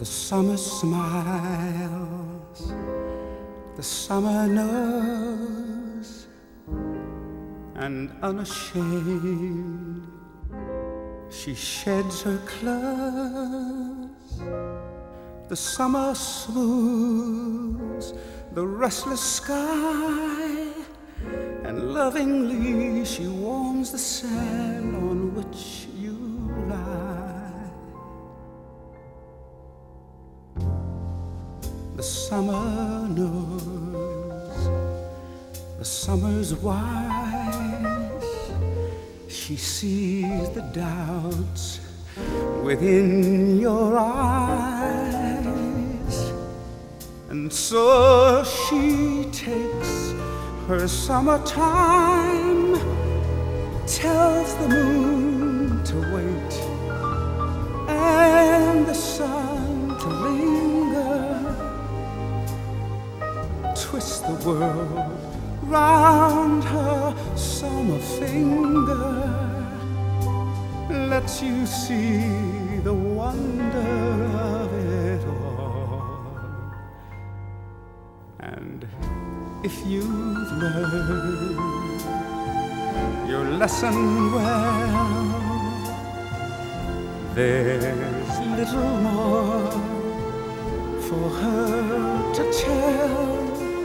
The summer smiles, the summer knows, and unashamed she sheds her clothes. The summer smooths the restless sky, and lovingly she warms the sand on which you lie. The summer knows, the summer's wise. She sees the doubts within your eyes, and so she takes her summertime, tells the moon to wait and the sun to linger, twists the world round her summer finger, lets you see the wonder of it all. And if you've learned your lesson well, there's little more for her to tell.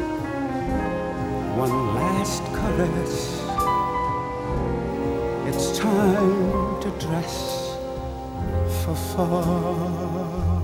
One last caress, it's time to dress for fall.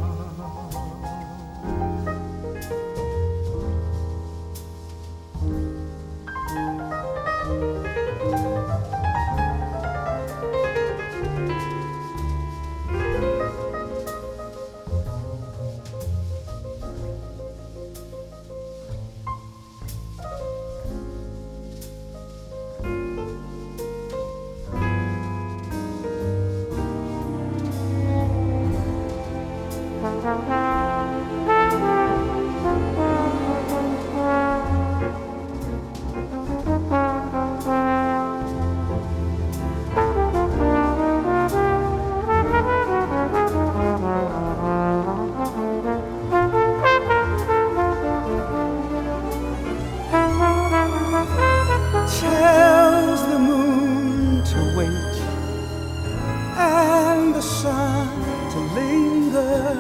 Tells the moon to wait and the sun to linger,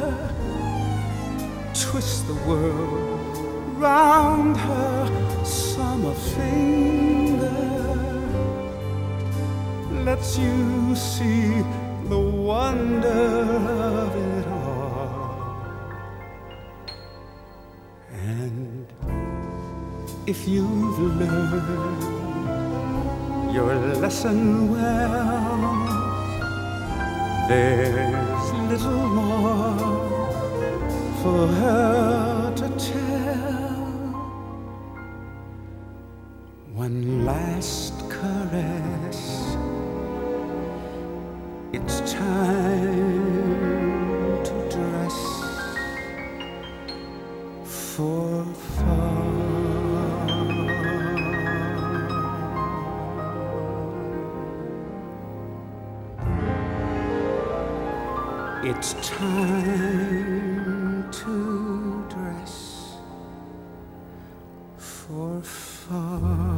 twist the world round her summer finger, lets you see the wonder of it all. And if you've learned your lesson well, there's little more for her to tell. One last caress, it's time to dress for fall. It's time to dress for fall.